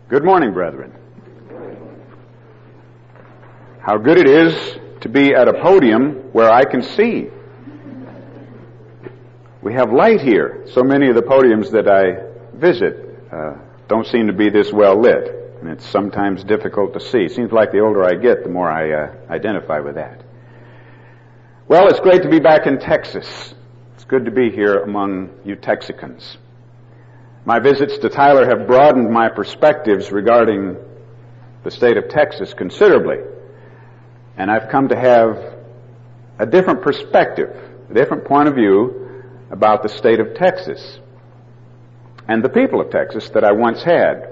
Good morning, brethren. How good it is to be at a podium where I can see. We have light here. So many of the podiums that I visit don't seem to be this well lit, and it's sometimes difficult to see. Seems like the older I get, the more I identify with that. Well, it's great to be back in Texas. It's good to be here among you Texicans. My visits to Tyler have broadened my perspectives regarding the state of Texas considerably. And I've come to have a different perspective, a different point of view about the state of Texas and the people of Texas that I once had.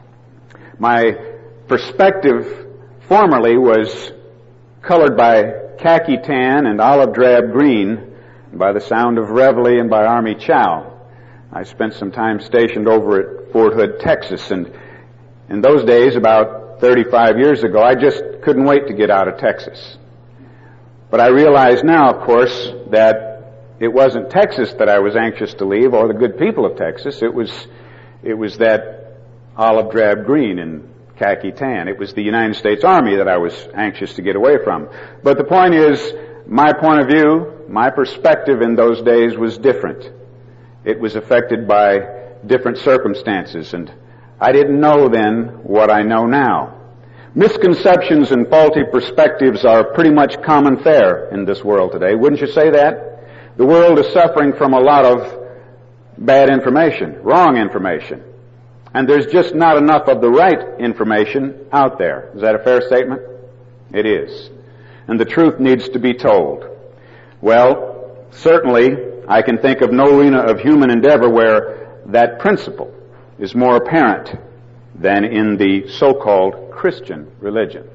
My perspective formerly was colored by khaki tan and olive drab green, by the sound of reveille and by Army chow. I spent some time stationed over at Fort Hood, Texas, and in those days, about 35 years ago, I just couldn't wait to get out of Texas. But I realize now, of course, that it wasn't Texas that I was anxious to leave, or the good people of Texas. It was that olive drab green and khaki tan. It was the United States Army that I was anxious to get away from. But the point is, my point of view, my perspective in those days was different. It was affected by different circumstances, and I didn't know then what I know now. Misconceptions and faulty perspectives are pretty much common fare in this world today. Wouldn't you say that? The world is suffering from a lot of bad information, wrong information. And there's just not enough of the right information out there. Is that a fair statement? It is. And the truth needs to be told. Well, certainly, I can think of no arena of human endeavor where that principle is more apparent than in the so-called Christian religion.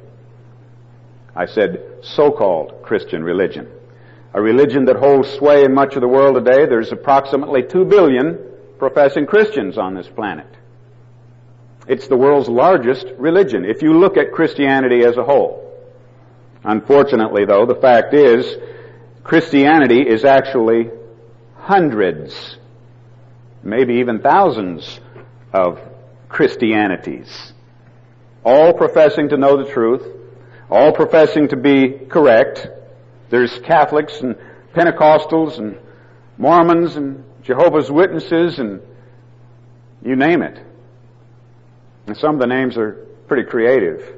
I said so-called Christian religion. A religion that holds sway in much of the world today. There's approximately 2 billion professing Christians on this planet. It's the world's largest religion, if you look at Christianity as a whole. Unfortunately, though, the fact is, Christianity is actually hundreds, maybe even thousands of Christianities, all professing to know the truth, all professing to be correct. There's Catholics and Pentecostals and Mormons and Jehovah's Witnesses and you name it. And some of the names are pretty creative.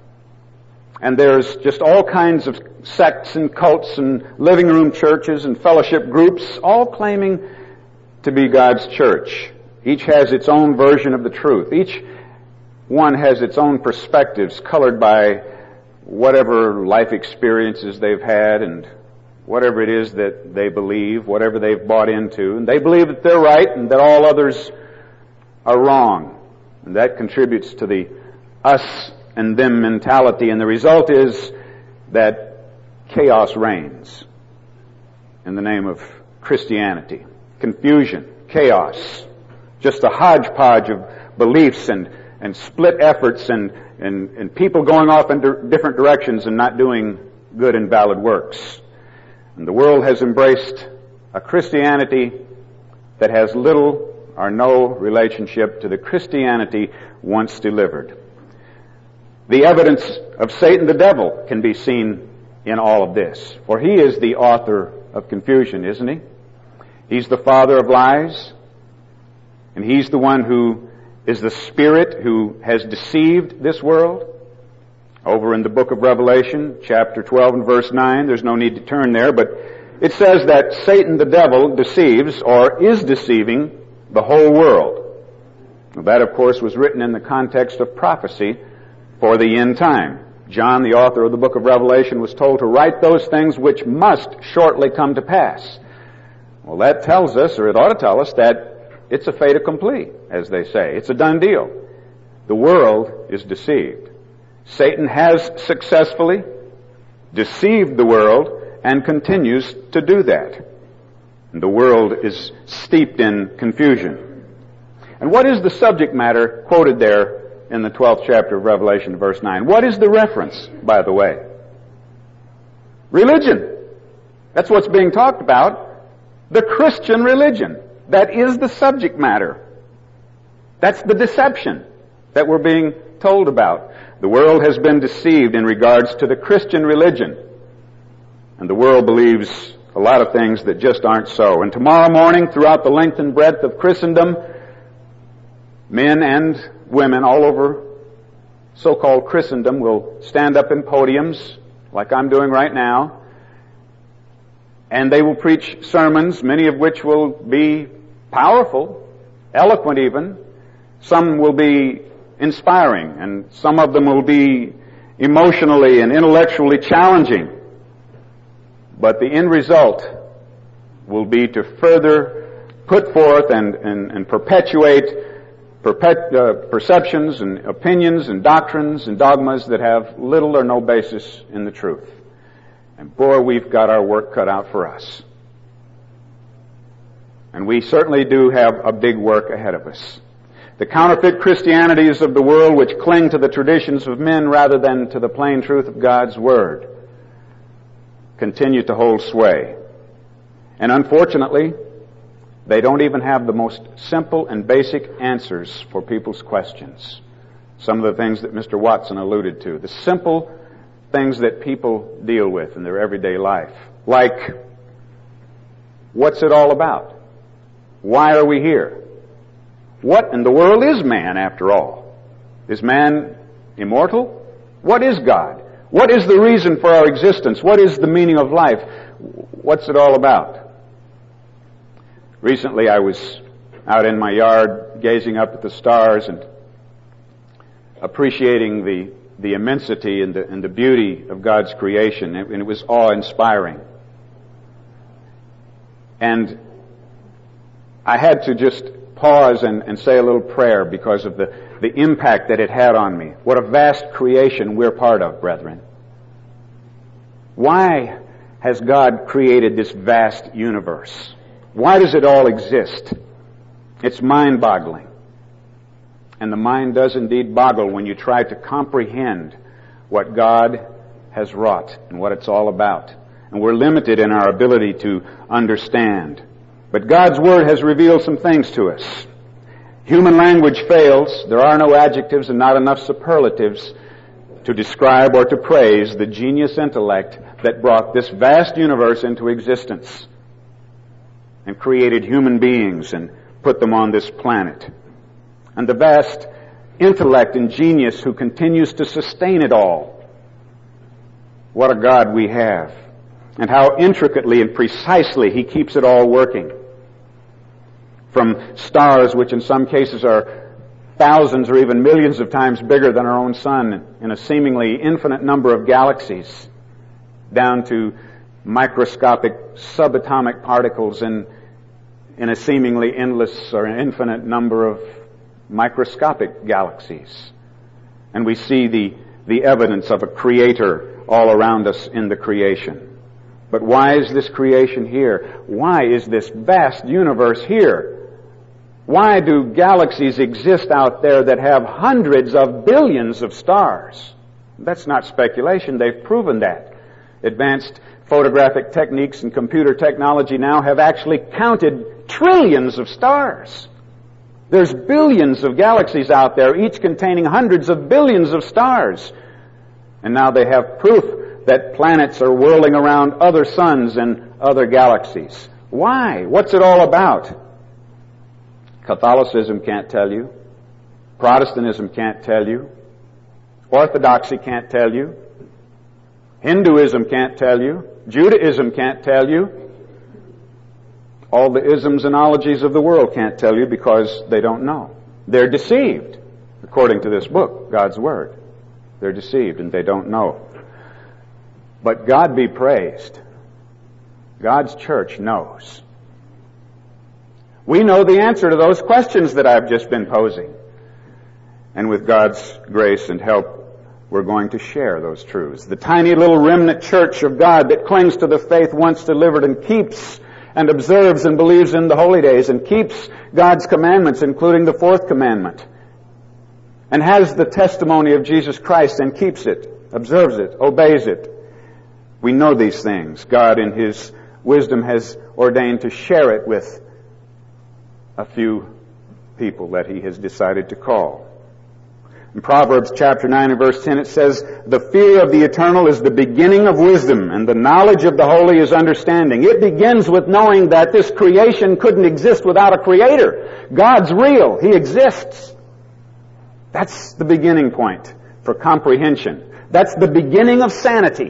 And there's just all kinds of sects and cults and living room churches and fellowship groups, all claiming to be God's church. Each has its own version of the truth. Each one has its own perspectives colored by whatever life experiences they've had and whatever it is that they believe, whatever they've bought into. And they believe that they're right and that all others are wrong. And that contributes to the us and them mentality, and the result is that chaos reigns in the name of Christianity. Confusion, chaos, just a hodgepodge of beliefs and split efforts and people going off in different directions and not doing good and valid works. And the world has embraced a Christianity that has little or no relationship to the Christianity once delivered. The evidence of Satan the devil can be seen in all of this. For he is the author of confusion, isn't he? He's the father of lies. And he's the one who is the spirit who has deceived this world. Over in the book of Revelation, chapter 12 and verse 9, there's no need to turn there, but it says that Satan the devil deceives or is deceiving the whole world. That, of course, was written in the context of prophecy for the end time. John, the author of the book of Revelation, was told to write those things which must shortly come to pass. Well, that tells us, or it ought to tell us, that it's a fait accompli, as they say. It's a done deal. The world is deceived. Satan has successfully deceived the world and continues to do that. And the world is steeped in confusion. And what is the subject matter quoted there in the 12th chapter of Revelation, verse 9? What is the reference, by the way? Religion. That's what's being talked about. The Christian religion. That is the subject matter. That's the deception. that we're being told about. The world has been deceived in regards to the Christian religion. And the world believes a lot of things that just aren't so. And tomorrow morning, throughout the length and breadth of Christendom, men and women all over so-called Christendom will stand up in podiums, like I'm doing right now, and they will preach sermons, many of which will be powerful, eloquent even. Some will be inspiring, and some of them will be emotionally and intellectually challenging. But the end result will be to further put forth and perpetuate perceptions and opinions and doctrines and dogmas that have little or no basis in the truth. And boy, we've got our work cut out for us. And we certainly do have a big work ahead of us. The counterfeit Christianities of the world, which cling to the traditions of men rather than to the plain truth of God's Word, continue to hold sway. And unfortunately, they don't even have the most simple and basic answers for people's questions. Some of the things that Mr. Watson alluded to. The simple things that people deal with in their everyday life. Like, what's it all about? Why are we here? What in the world is man, after all? Is man immortal? What is God? What is the reason for our existence? What is the meaning of life? What's it all about? Recently I was out in my yard gazing up at the stars and appreciating the immensity and the beauty of God's creation, and it was awe-inspiring. And I had to just pause and say a little prayer because of the impact that it had on me. What a vast creation we're part of, brethren. Why has God created this vast universe? Why does it all exist? It's mind-boggling. And the mind does indeed boggle when you try to comprehend what God has wrought and what it's all about. And we're limited in our ability to understand. But God's Word has revealed some things to us. Human language fails. There are no adjectives and not enough superlatives to describe or to praise the genius intellect that brought this vast universe into existence and created human beings and put them on this planet. And the vast intellect and genius who continues to sustain it all. What a God we have. And how intricately and precisely He keeps it all working. From stars, which in some cases are thousands or even millions of times bigger than our own sun in a seemingly infinite number of galaxies, down to microscopic subatomic particles in a seemingly endless or an infinite number of microscopic galaxies. And we see the evidence of a creator all around us in the creation. But why is this creation here? Why is this vast universe here? Why do galaxies exist out there that have hundreds of billions of stars? That's not speculation. They've proven that. Advanced photographic techniques and computer technology now have actually counted trillions of stars. There's billions of galaxies out there, each containing hundreds of billions of stars. And now they have proof that planets are whirling around other suns and other galaxies. Why? What's it all about? Catholicism can't tell you. Protestantism can't tell you. Orthodoxy can't tell you. Hinduism can't tell you. Judaism can't tell you. All the isms and ologies of the world can't tell you because they don't know. They're deceived, according to this book, God's Word. They're deceived and they don't know. But God be praised. God's church knows. We know the answer to those questions that I've just been posing. And with God's grace and help, we're going to share those truths. The tiny little remnant church of God that clings to the faith once delivered and keeps and observes and believes in the holy days and keeps God's commandments, including the fourth commandment, and has the testimony of Jesus Christ and keeps it, observes it, obeys it. We know these things. God in His wisdom has ordained to share it with a few people that He has decided to call. In Proverbs chapter 9 and verse 10 it says, "The fear of the eternal is the beginning of wisdom, and the knowledge of the holy is understanding." It begins with knowing that this creation couldn't exist without a creator. God's real. He exists. That's the beginning point for comprehension. That's the beginning of sanity.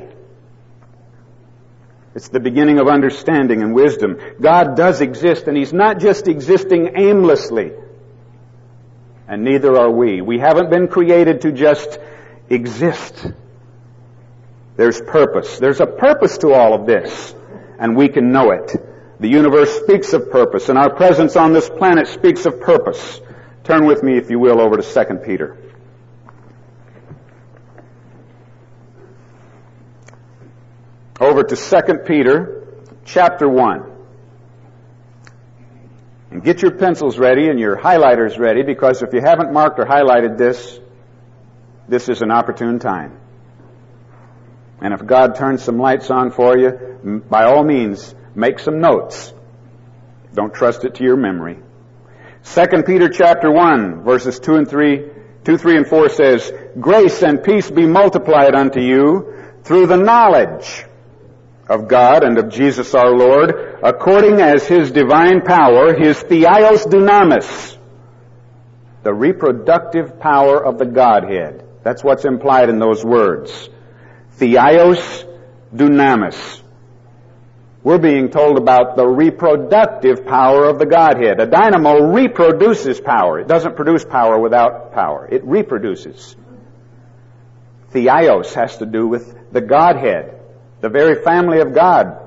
It's the beginning of understanding and wisdom. God does exist, and He's not just existing aimlessly. And neither are we. We haven't been created to just exist. There's purpose. There's a purpose to all of this, and we can know it. The universe speaks of purpose, and our presence on this planet speaks of purpose. Turn with me, if you will, over to 2 Peter. Over to 2 Peter, chapter 1. And get your pencils ready and your highlighters ready, because if you haven't marked or highlighted this, this is an opportune time. And if God turns some lights on for you, by all means, make some notes. Don't trust it to your memory. 2 Peter chapter 1, verses 2, 3 and 4 says, "Grace and peace be multiplied unto you through the knowledge of God and of Jesus our Lord, according as His divine power, His Theos Dunamis," the reproductive power of the Godhead. That's what's implied in those words. Theos Dunamis. We're being told about the reproductive power of the Godhead. A dynamo reproduces power. It doesn't produce power without power. It reproduces. Theos has to do with the Godhead, the very family of God.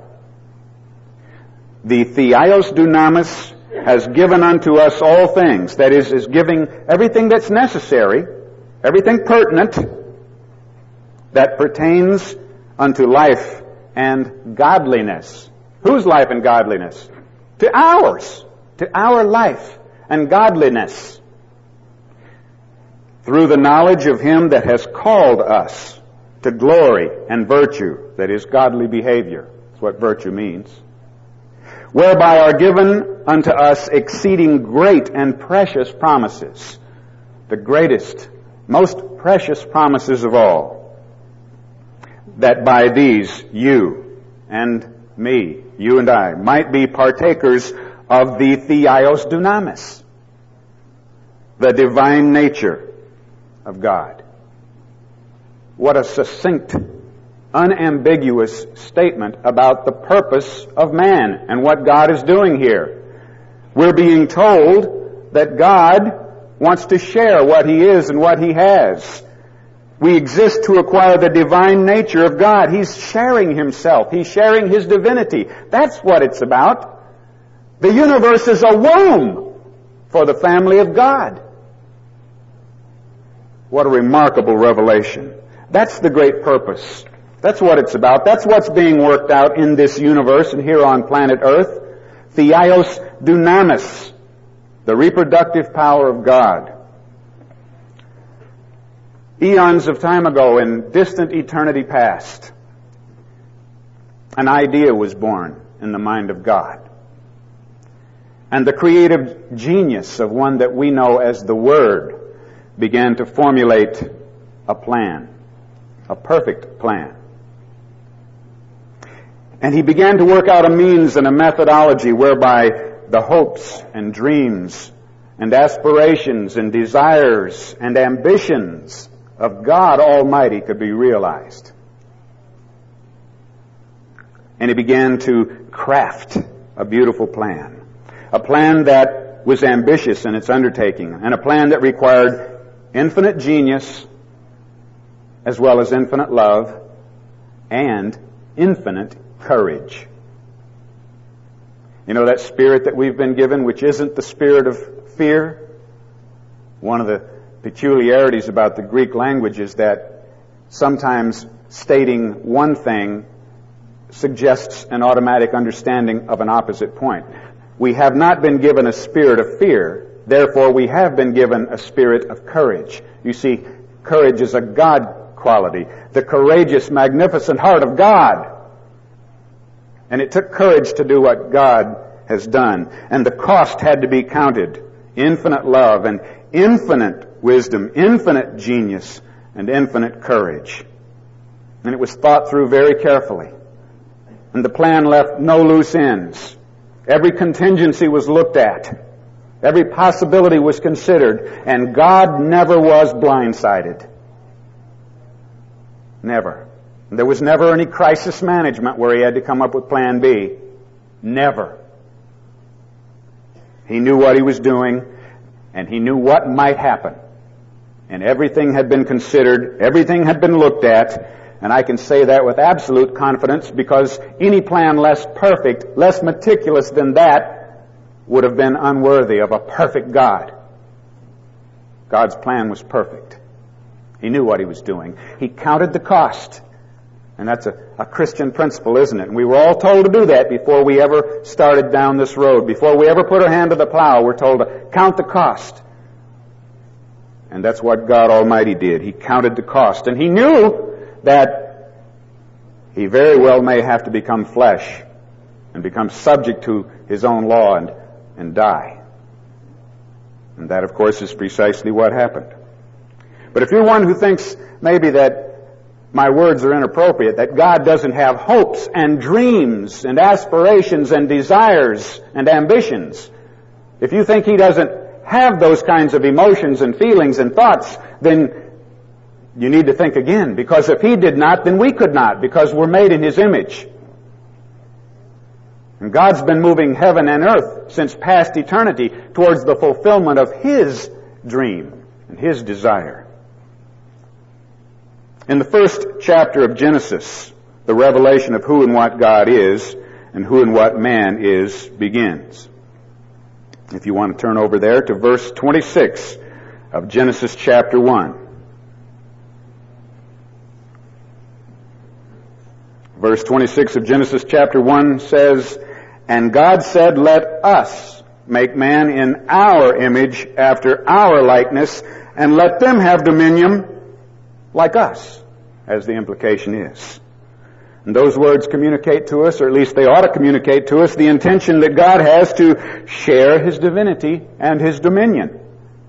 The Theos Dunamis has given unto us all things. That is giving everything that's necessary, everything pertinent that pertains unto life and godliness. Whose life and godliness? To ours. To our life and godliness. Through the knowledge of Him that has called us to glory and virtue, that is, godly behavior. That's what virtue means. Whereby are given unto us exceeding great and precious promises. The greatest, most precious promises of all. That by these you and me, you and I, might be partakers of the Theos Dunamis, the divine nature of God. What a succinct, unambiguous statement about the purpose of man and what God is doing here. We're being told that God wants to share what He is and what He has. We exist to acquire the divine nature of God. He's sharing Himself. He's sharing His divinity. That's what it's about. The universe is a womb for the family of God. What a remarkable revelation. That's the great purpose. That's what it's about. That's what's being worked out in this universe and here on planet Earth. Theos Dunamis, the reproductive power of God. Eons of time ago, in distant eternity past, an idea was born in the mind of God. And the creative genius of one that we know as the Word began to formulate a plan, a perfect plan. And He began to work out a means and a methodology whereby the hopes and dreams and aspirations and desires and ambitions of God Almighty could be realized. And He began to craft a beautiful plan. A plan that was ambitious in its undertaking, and a plan that required infinite genius as well as infinite love and infinite courage. You know that spirit that we've been given, which isn't the spirit of fear? One of the peculiarities about the Greek language is that sometimes stating one thing suggests an automatic understanding of an opposite point. We have not been given a spirit of fear, therefore we have been given a spirit of courage. You see, courage is a God quality, the courageous, magnificent heart of God. And it took courage to do what God has done. And the cost had to be counted. Infinite love and infinite wisdom, infinite genius, and infinite courage. And it was thought through very carefully. And the plan left no loose ends. Every contingency was looked at. Every possibility was considered. And God never was blindsided. Never. There was never any crisis management where He had to come up with plan B. Never. He knew what He was doing, and He knew what might happen. And everything had been considered, everything had been looked at, and I can say that with absolute confidence because any plan less perfect, less meticulous than that would have been unworthy of a perfect God. God's plan was perfect. He knew what He was doing. He counted the cost. And that's a Christian principle, isn't it? And we were all told to do that before we ever started down this road. Before we ever put our hand to the plow, we're told to count the cost. And that's what God Almighty did. He counted the cost. And He knew that He very well may have to become flesh and become subject to His own law and die. And that, of course, is precisely what happened. But if you're one who thinks maybe that my words are inappropriate, that God doesn't have hopes and dreams and aspirations and desires and ambitions, if you think He doesn't have those kinds of emotions and feelings and thoughts, then you need to think again. Because if He did not, then we could not, because we're made in His image. And God's been moving heaven and earth since past eternity towards the fulfillment of His dream and His desire. In the first chapter of Genesis, the revelation of who and what God is and who and what man is begins. If you want to turn over there to verse 26 of Genesis chapter 1. Verse 26 of Genesis chapter 1 says, "And God said, Let us make man in our image after our likeness, and let them have dominion like us," as the implication is. And those words communicate to us, or at least they ought to communicate to us, the intention that God has to share His divinity and His dominion.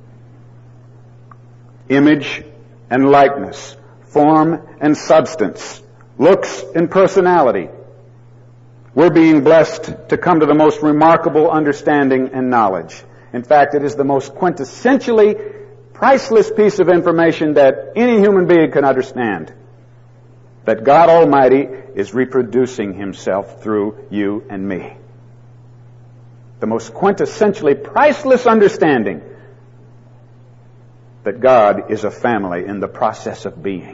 Image and likeness, form and substance, looks and personality. We're being blessed to come to the most remarkable understanding and knowledge. In fact, it is the most quintessentially priceless piece of information that any human being can understand. That God Almighty is reproducing Himself through you and me. The most quintessentially priceless understanding that God is a family in the process of being.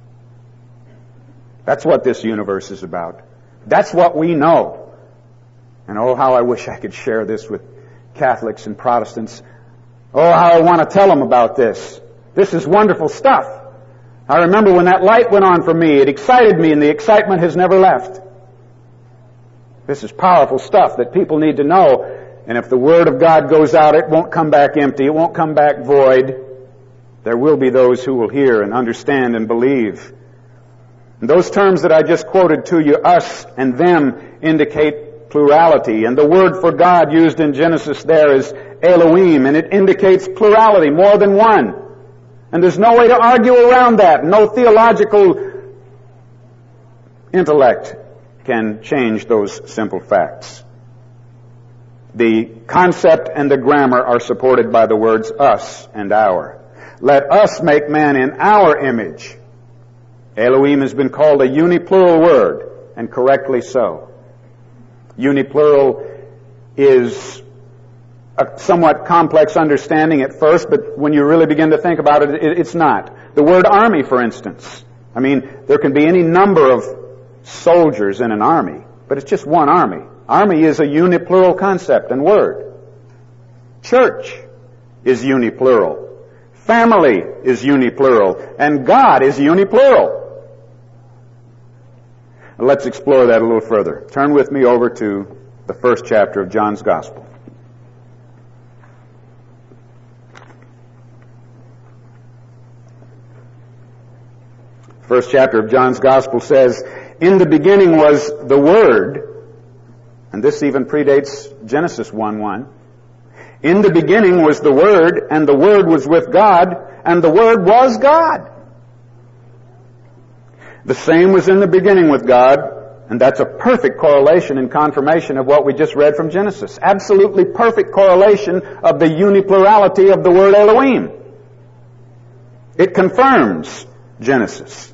That's what this universe is about. That's what we know. And oh, how I wish I could share this with Catholics and Protestants. Oh, how I want to tell them about this. This is wonderful stuff. I remember when that light went on for me, it excited me, and the excitement has never left. This is powerful stuff that people need to know. And if the Word of God goes out, it won't come back empty. It won't come back void. There will be those who will hear and understand and believe. And those terms that I just quoted to you, us and them, indicate plurality. And the word for God used in Genesis there is Elohim, and it indicates plurality, more than one. And there's no way to argue around that. No theological intellect can change those simple facts. The concept and the grammar are supported by the words us and our. Let us make man in our image. Elohim has been called a uniplural word, and correctly so. Uniplural is a somewhat complex understanding at first, but when you really begin to think about it, it's not. The word army, for instance. I mean, there can be any number of soldiers in an army, but it's just one army. Army is a uniplural concept and word. Church is uniplural. Family is uniplural. And God is uniplural. Let's explore that a little further. Turn with me over to the first chapter of John's Gospel. First chapter of John's Gospel says, "In the beginning was the Word," and this even predates Genesis 1:1. In the beginning was the Word, and the Word was with God, and the Word was God. The same was in the beginning with God, and that's a perfect correlation and confirmation of what we just read from Genesis. Absolutely perfect correlation of the uniplurality of the word Elohim. It confirms Genesis.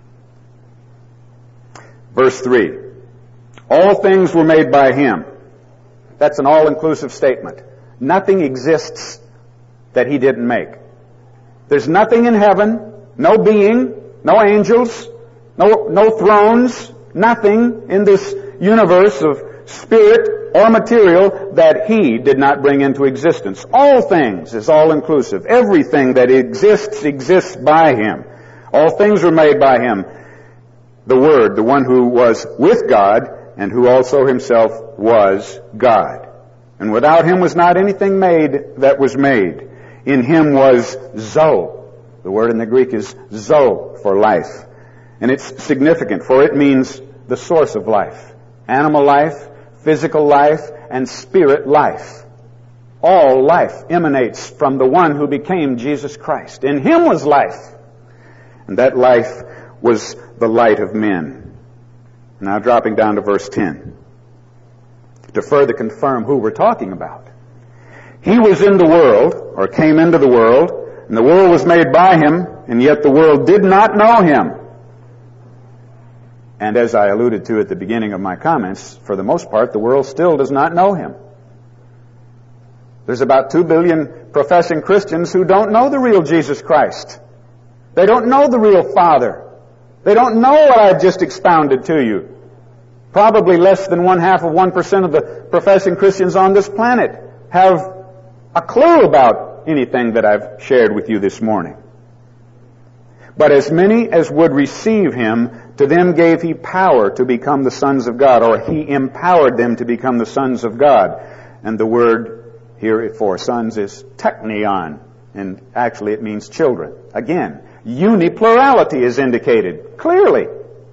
Verse 3. All things were made by Him. That's an all-inclusive statement. Nothing exists that He didn't make. There's nothing in heaven, no being, no angels, no thrones, nothing in this universe of spirit or material that He did not bring into existence. All things is all-inclusive. Everything that exists by Him. All things were made by Him. The Word, the one who was with God and who also Himself was God. And without Him was not anything made that was made. In Him was Zoe. The word in the Greek is Zoe, for life. And it's significant, for it means the source of life. Animal life, physical life, and spirit life. All life emanates from the one who became Jesus Christ. In Him was life. And that life was the light of men. Now dropping down to verse 10. To further confirm who we're talking about. He was in the world, or came into the world, and the world was made by Him, and yet the world did not know Him. And as I alluded to at the beginning of my comments, for the most part, the world still does not know Him. There's about 2 billion professing Christians who don't know the real Jesus Christ. They don't know the real Father. They don't know what I've just expounded to you. Probably less than 0.5% of the professing Christians on this planet have a clue about anything that I've shared with you this morning. But as many as would receive Him, to them gave He power to become the sons of God, or He empowered them to become the sons of God. And the word here for sons is teknion, and actually it means children. Again, uniplurality is indicated clearly.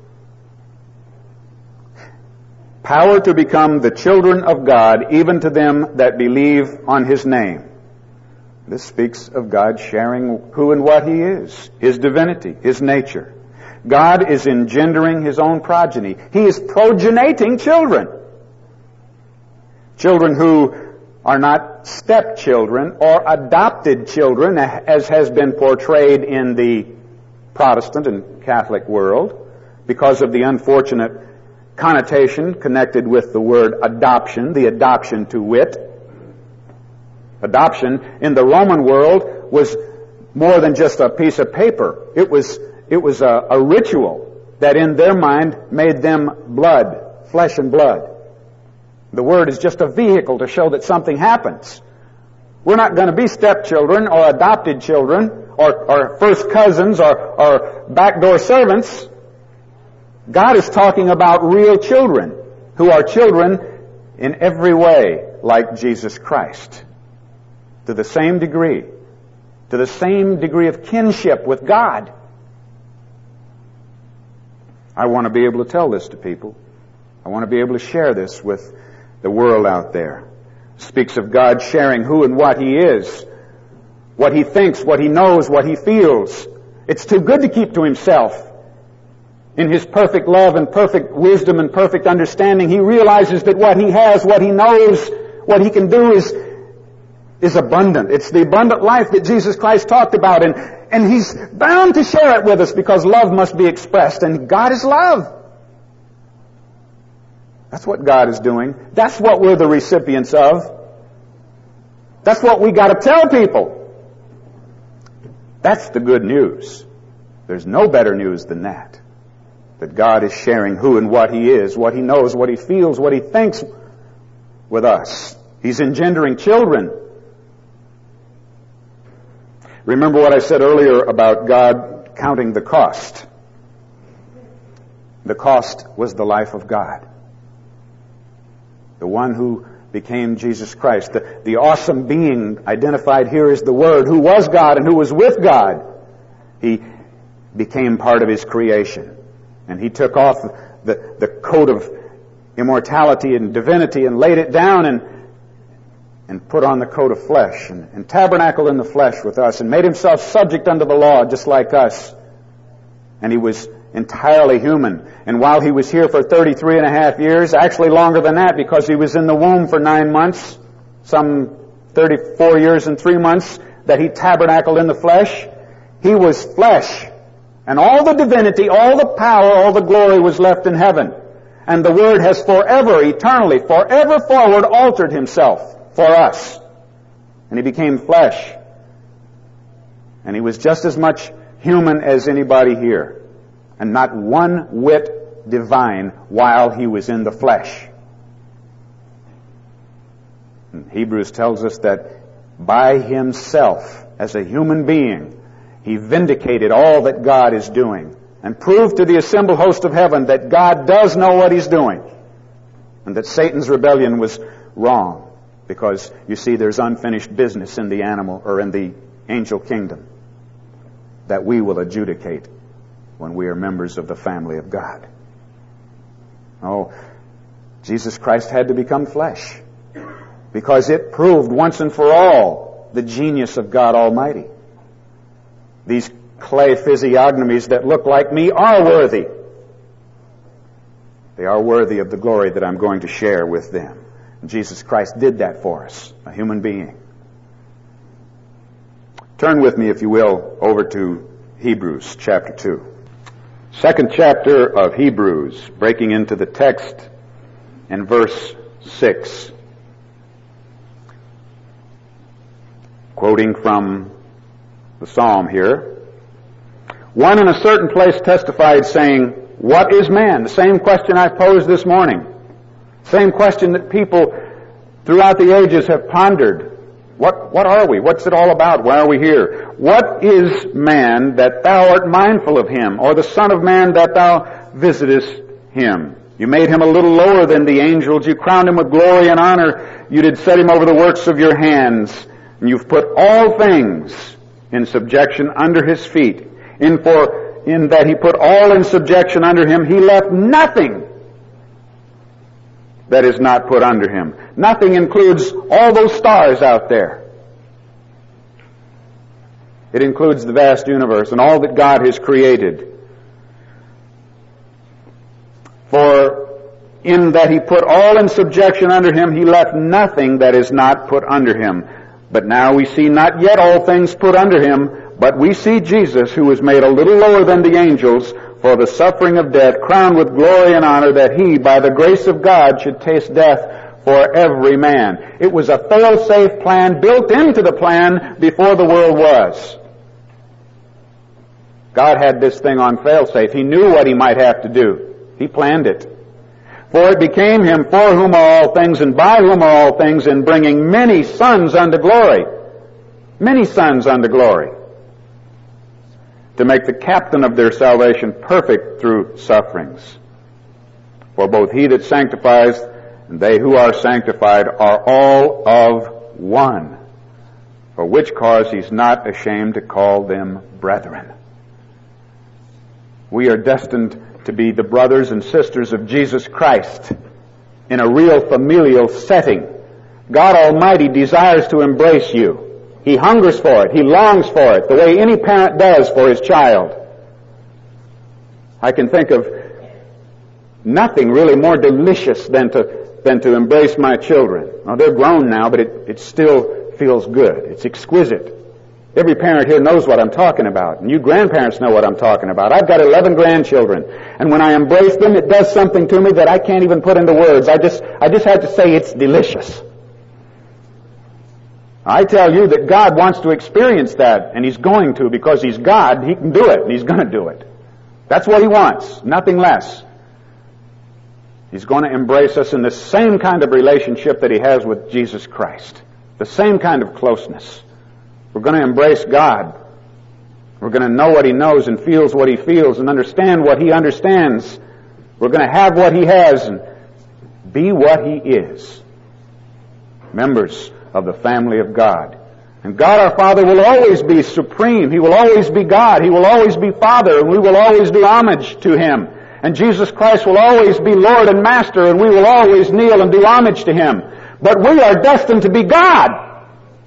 Power to become the children of God, even to them that believe on His name. This speaks of God sharing who and what He is, His divinity, His nature. God is engendering His own progeny. He is progeniting children. Children who are not stepchildren or adopted children, as has been portrayed in the Protestant and Catholic world, because of the unfortunate connotation connected with the word adoption, the adoption to wit. Adoption in the Roman world was more than just a piece of paper. It was a ritual that in their mind made them blood, flesh and blood. The word is just a vehicle to show that something happens. We're not going to be stepchildren or adopted children or first cousins or backdoor servants. God is talking about real children who are children in every way like Jesus Christ. To the same degree of kinship with God. I want to be able to tell this to people. I want to be able to share this with the world out there. It speaks of God sharing who and what He is, what He thinks, what He knows, what He feels. It's too good to keep to Himself. In His perfect love and perfect wisdom and perfect understanding, He realizes that what He has, what He knows, what He can do is abundant. It's the abundant life that Jesus Christ talked about, and He's bound to share it with us because love must be expressed, and God is love. That's what God is doing. That's what we're the recipients of. That's what we got to tell people. That's the good news. There's no better news than that. That God is sharing who and what He is, what He knows, what He feels, what He thinks with us. He's engendering children. Remember what I said earlier about God counting the cost. The cost was the life of God. The one who became Jesus Christ. The awesome being identified here as the Word, who was God and who was with God. He became part of His creation. And He took off the coat of immortality and divinity and laid it down and and put on the coat of flesh and tabernacled in the flesh with us and made himself subject unto the law just like us. And he was entirely human. And while he was here for 33 and a half years, actually longer than that because he was in the womb for 9 months, some 34 years and 3 months that he tabernacled in the flesh, he was flesh. And all the divinity, all the power, all the glory was left in heaven. And the Word has forever, eternally, forever forward altered himself for us. And he became flesh. And he was just as much human as anybody here. And not one whit divine while he was in the flesh. And Hebrews tells us that by himself, as a human being, he vindicated all that God is doing and proved to the assembled host of heaven that God does know what he's doing and that Satan's rebellion was wrong. Because, you see, there's unfinished business in the animal or in the angel kingdom that we will adjudicate when we are members of the family of God. Oh, Jesus Christ had to become flesh because it proved once and for all the genius of God Almighty. These clay physiognomies that look like me are worthy. They are worthy of the glory that I'm going to share with them. And Jesus Christ did that for us, a human being. Turn with me, if you will, over to Hebrews chapter 2. Second chapter of Hebrews, breaking into the text in verse 6. Quoting from the psalm here. One in a certain place testified, saying, "What is man?" The same question I posed this morning. Same question that people throughout the ages have pondered. What are we? What's it all about? Why are we here? What is man that thou art mindful of him, or the son of man that thou visitest him? You made him a little lower than the angels. You crowned him with glory and honor. You did set him over the works of your hands. And you've put all things in subjection under his feet. In that he put all in subjection under him, he left nothing that is not put under him. Nothing includes all those stars out there. It includes the vast universe and all that God has created. For in that he put all in subjection under him, he left nothing that is not put under him. But now we see not yet all things put under him, but we see Jesus, who was made a little lower than the angels for the suffering of death, crowned with glory and honor, that he, by the grace of God, should taste death for every man. It was a fail-safe plan built into the plan before the world was. God had this thing on fail-safe. He knew what he might have to do. He planned it. For it became him for whom are all things, and by whom are all things, in bringing many sons unto glory. Many sons unto glory. To make the captain of their salvation perfect through sufferings. For both he that sanctifies and they who are sanctified are all of one. For which cause he's not ashamed to call them brethren. We are destined to be the brothers and sisters of Jesus Christ in a real familial setting. God Almighty desires to embrace you. He hungers for it. He longs for it, the way any parent does for his child. I can think of nothing really more delicious than to embrace my children. Now, they're grown now, but it still feels good. It's exquisite. Every parent here knows what I'm talking about, and you grandparents know what I'm talking about. I've got 11 grandchildren, and when I embrace them, it does something to me that I can't even put into words. I just have to say it's delicious. I tell you that God wants to experience that, and he's going to, because he's God. He can do it, and he's going to do it. That's what he wants, nothing less. He's going to embrace us in the same kind of relationship that he has with Jesus Christ, the same kind of closeness. We're going to embrace God. We're going to know what he knows and feels what he feels and understand what he understands. We're going to have what he has and be what he is. Members of the family of God. And God our Father will always be supreme. He will always be God. He will always be Father, and we will always do homage to him. And Jesus Christ will always be Lord and Master, and we will always kneel and do homage to him. But we are destined to be God.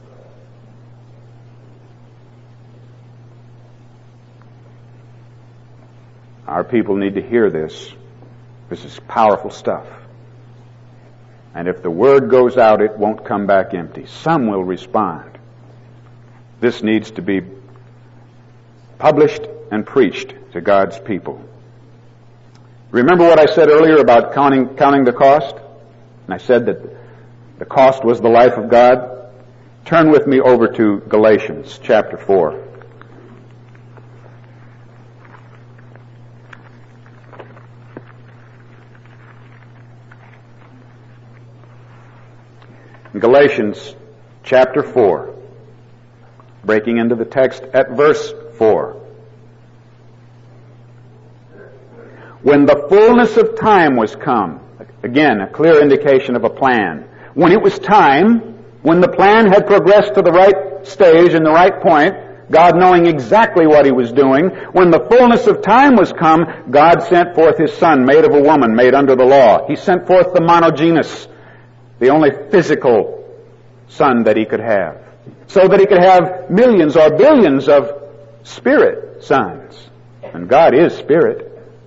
Our people need to hear this. This is powerful stuff. And if the word goes out, it won't come back empty. Some will respond. This needs to be published and preached to God's people. Remember what I said earlier about counting the cost? And I said that the cost was the life of God. Turn with me over to Galatians chapter 4. Galatians chapter 4, breaking into the text at verse 4. When the fullness of time was come, again, a clear indication of a plan. When it was time, when the plan had progressed to the right stage and the right point, God knowing exactly what He was doing, when the fullness of time was come, God sent forth His Son, made of a woman, made under the law. He sent forth the monogenes, the only physical Son that He could have, so that He could have millions or billions of spirit sons. And God is spirit.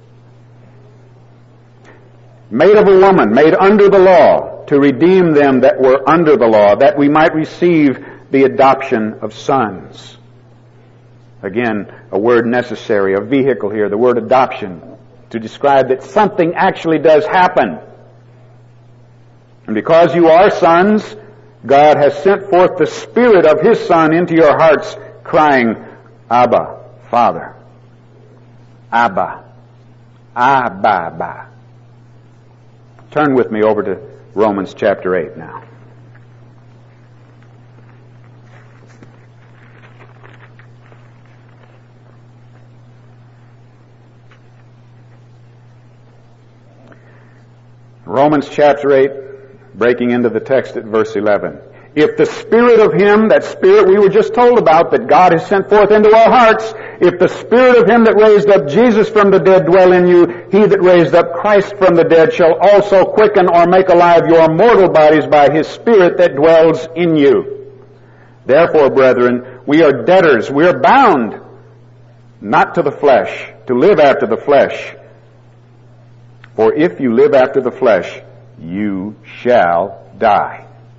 Made of a woman, made under the law, to redeem them that were under the law, that we might receive the adoption of sons. Again, a word necessary, a vehicle here, the word adoption, to describe that something actually does happen. And because you are sons, God has sent forth the Spirit of His Son into your hearts, crying, Abba, Father. Abba. Abba. Turn with me over to Romans chapter 8 now. Romans chapter 8, breaking into the text at verse 11. If the Spirit of Him, that Spirit we were just told about, that God has sent forth into our hearts, if the Spirit of Him that raised up Jesus from the dead dwell in you, He that raised up Christ from the dead shall also quicken or make alive your mortal bodies by His Spirit that dwells in you. Therefore, brethren, we are debtors, we are bound, not to the flesh, to live after the flesh. For if you live after the flesh, you shall die.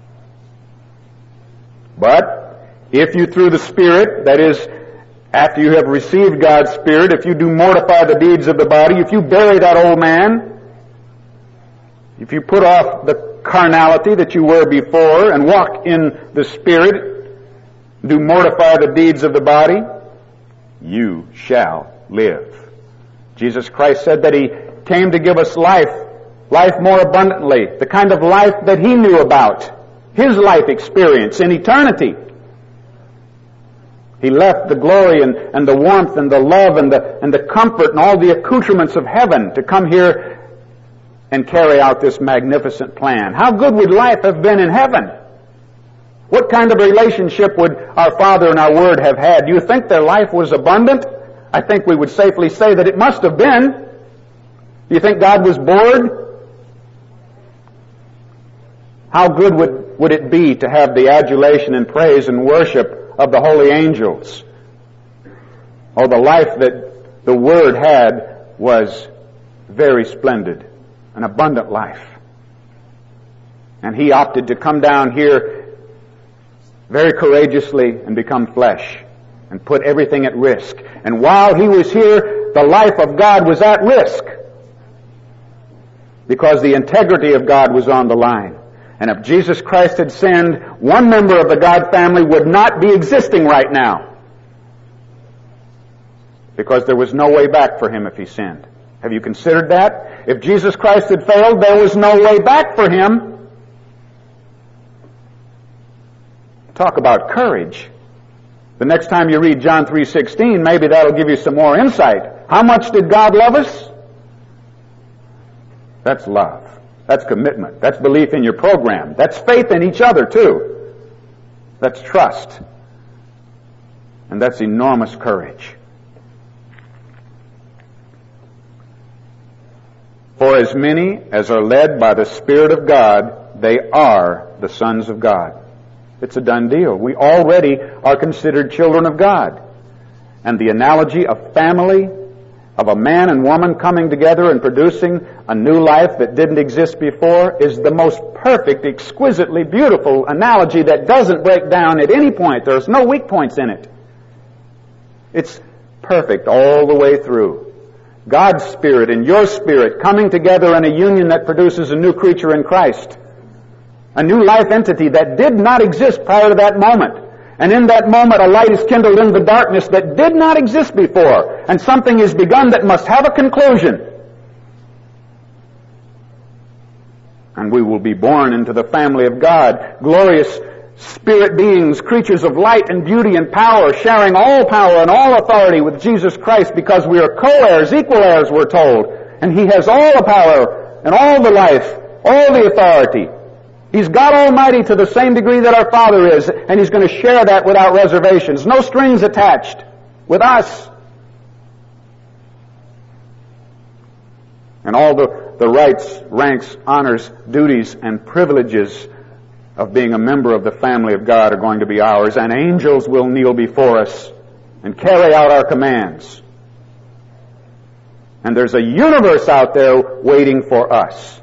But if you through the Spirit, that is, after you have received God's Spirit, if you do mortify the deeds of the body, if you bury that old man, if you put off the carnality that you were before and walk in the Spirit, do mortify the deeds of the body, you shall live. Jesus Christ said that He came to give us life more abundantly, the kind of life that He knew about, His life experience in eternity. He left the glory and the warmth and the love and the comfort and all the accoutrements of heaven to come here and carry out this magnificent plan. How good would life have been in heaven? What kind of relationship would our Father and our Word have had? Do you think their life was abundant? I think we would safely say that it must have been. Do you think God was bored? How good would it be to have the adulation and praise and worship of the holy angels? Oh, the life that the Word had was very splendid, an abundant life. And He opted to come down here very courageously and become flesh and put everything at risk. And while He was here, the life of God was at risk because the integrity of God was on the line. And if Jesus Christ had sinned, one member of the God family would not be existing right now, because there was no way back for Him if He sinned. Have you considered that? If Jesus Christ had failed, there was no way back for Him. Talk about courage. The next time you read John 3:16, maybe that'll give you some more insight. How much did God love us? That's love. That's commitment. That's belief in your program. That's faith in each other, too. That's trust. And that's enormous courage. For as many as are led by the Spirit of God, they are the sons of God. It's a done deal. We already are considered children of God. And the analogy of family, of a man and woman coming together and producing a new life that didn't exist before, is the most perfect, exquisitely beautiful analogy that doesn't break down at any point. There's no weak points in it. It's perfect all the way through. God's Spirit and your spirit coming together in a union that produces a new creature in Christ. A new life entity that did not exist prior to that moment. And in that moment a light is kindled in the darkness that did not exist before. And something is begun that must have a conclusion. And we will be born into the family of God, glorious spirit beings, creatures of light and beauty and power, sharing all power and all authority with Jesus Christ, because we are co-heirs, equal heirs, we're told. And He has all the power and all the life, all the authority. He's God Almighty to the same degree that our Father is, and He's going to share that without reservations. No strings attached with us. And all the rights, ranks, honors, duties, and privileges of being a member of the family of God are going to be ours, and angels will kneel before us and carry out our commands. And there's a universe out there waiting for us.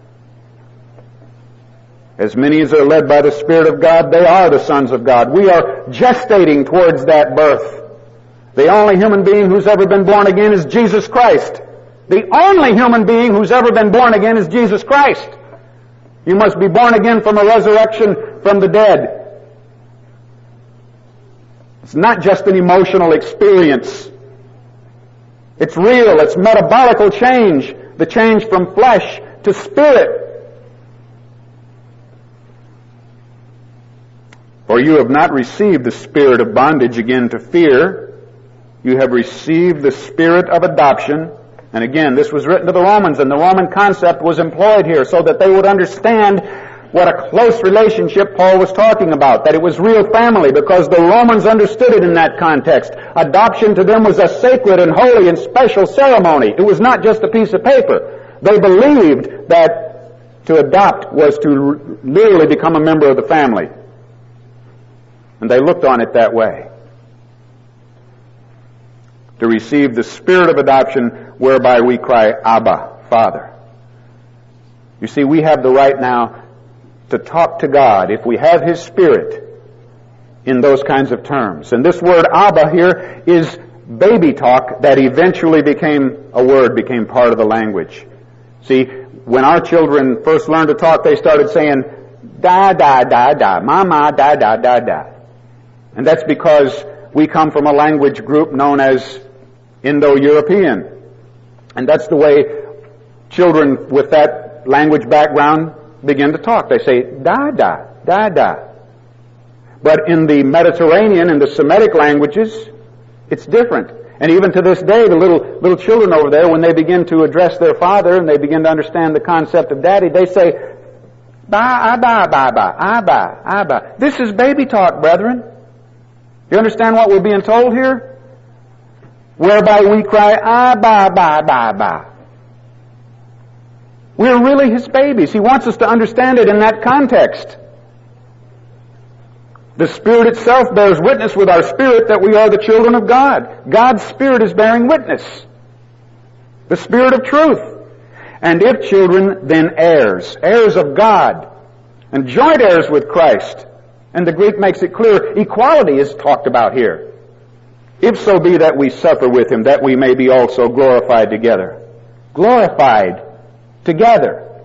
As many as are led by the Spirit of God, they are the sons of God. We are gestating towards that birth. The only human being who's ever been born again is Jesus Christ. The only human being who's ever been born again is Jesus Christ. You must be born again from a resurrection from the dead. It's not just an emotional experience. It's real. It's metabolical change. The change from flesh to spirit. For you have not received the spirit of bondage again to fear. You have received the spirit of adoption. And again, this was written to the Romans, and the Roman concept was employed here so that they would understand what a close relationship Paul was talking about, that it was real family, because the Romans understood it in that context. Adoption to them was a sacred and holy and special ceremony. It was not just a piece of paper. They believed that to adopt was to literally become a member of the family. And they looked on it that way. To receive the spirit of adoption whereby we cry, Abba, Father. You see, we have the right now to talk to God if we have His Spirit in those kinds of terms. And this word Abba here is baby talk that eventually became part of the language. See, when our children first learned to talk, they started saying, da, da, da, da, mama, da, da, da, da. And that's because we come from a language group known as Indo-European. And that's the way children with that language background begin to talk. They say, da, da, da, da. But in the Mediterranean and the Semitic languages, it's different. And even to this day, the little children over there, when they begin to address their father and they begin to understand the concept of daddy, they say, ba, abba, baba, abba, abba. This is baby talk, brethren. You understand what we're being told here? Whereby we cry, Abba, ba, ba, ba. We're really His babies. He wants us to understand it in that context. The Spirit itself bears witness with our spirit that we are the children of God. God's Spirit is bearing witness. The Spirit of truth. And if children, then heirs. Heirs of God. And joint heirs with Christ. And the Greek makes it clear, equality is talked about here. If so be that we suffer with Him, that we may be also glorified together. Glorified together.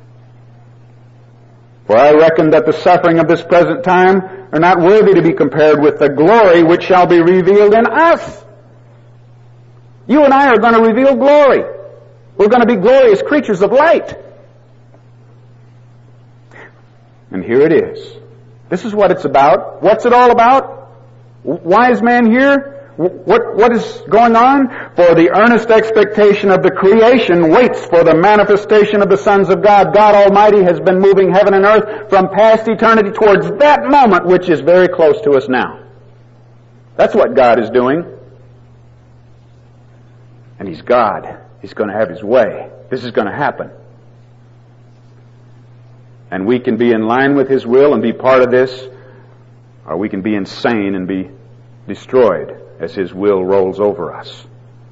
For I reckon that the suffering of this present time are not worthy to be compared with the glory which shall be revealed in us. You and I are going to reveal glory. We're going to be glorious creatures of light. And here it is. This is what it's about. What's it all about? Why is man here? What is going on? For the earnest expectation of the creation waits for the manifestation of the sons of God. God Almighty has been moving heaven and earth from past eternity towards that moment which is very close to us now. That's what God is doing. And He's God. He's going to have His way. This is going to happen. And we can be in line with His will and be part of this, or we can be insane and be destroyed as His will rolls over us.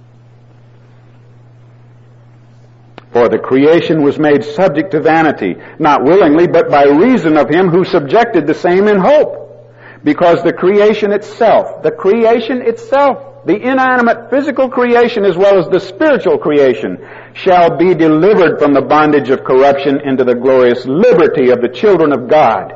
For the creation was made subject to vanity, not willingly, but by reason of Him who subjected the same in hope. Because the creation itself, the inanimate physical creation as well as the spiritual creation, shall be delivered from the bondage of corruption into the glorious liberty of the children of God.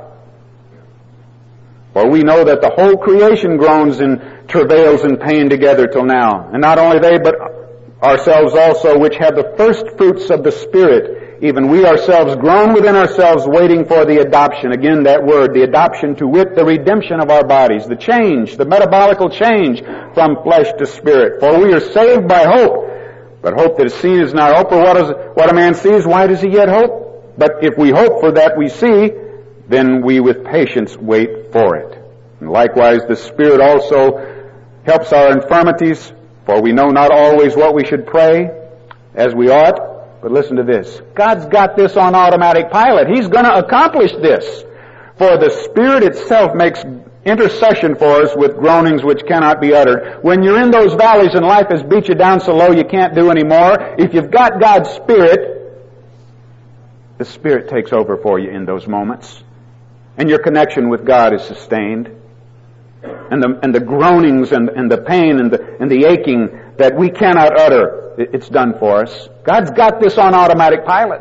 For we know that the whole creation groans and travails in pain together till now. And not only they, but ourselves also, which have the first fruits of the Spirit, even we ourselves groan within ourselves, waiting for the adoption. Again, that word, the adoption, to wit, the redemption of our bodies, the change, the metabolical change from flesh to spirit. For we are saved by hope. But hope that is seen is not hope. For what a man sees, why does he yet hope? But if we hope for that we see, then we with patience wait for it. And likewise, the Spirit also helps our infirmities, for we know not always what we should pray as we ought. But listen to this. God's got this on automatic pilot. He's going to accomplish this. For the Spirit itself makes intercession for us with groanings which cannot be uttered. When you're in those valleys and life has beat you down so low you can't do any more, if you've got God's Spirit, the Spirit takes over for you in those moments. And your connection with God is sustained. And the groanings and the pain and the aching that we cannot utter, it's done for us. God's got this on automatic pilot.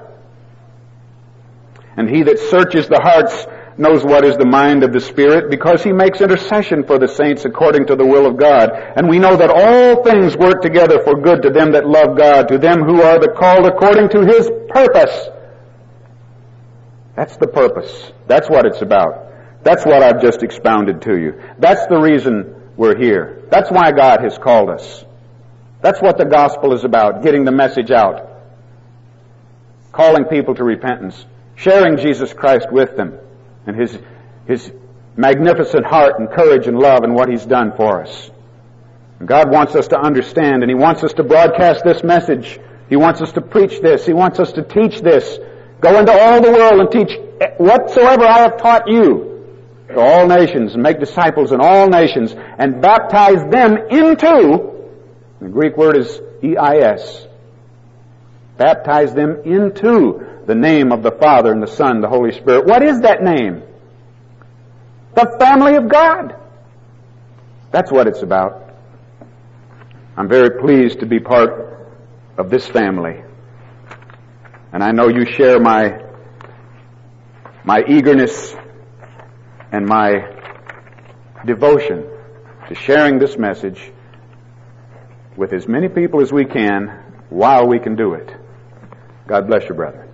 And He that searches the hearts knows what is the mind of the Spirit, because He makes intercession for the saints according to the will of God. And we know that all things work together for good to them that love God, to them who are the called according to His purpose. That's the purpose. That's what it's about. That's what I've just expounded to you. That's the reason we're here. That's why God has called us. That's what the gospel is about, getting the message out, calling people to repentance, sharing Jesus Christ with them, and His magnificent heart and courage and love and what He's done for us. And God wants us to understand, and He wants us to broadcast this message. He wants us to preach this. He wants us to teach this. Go into all the world and teach whatsoever I have taught you to all nations, and make disciples in all nations, and baptize them into, the Greek word is EIS, baptize them into the name of the Father and the Son and the Holy Spirit. What is that name? The family of God. That's what it's about. I'm very pleased to be part of this family. And I know you share my eagerness and my devotion to sharing this message with as many people as we can while we can do it. God bless you, brother.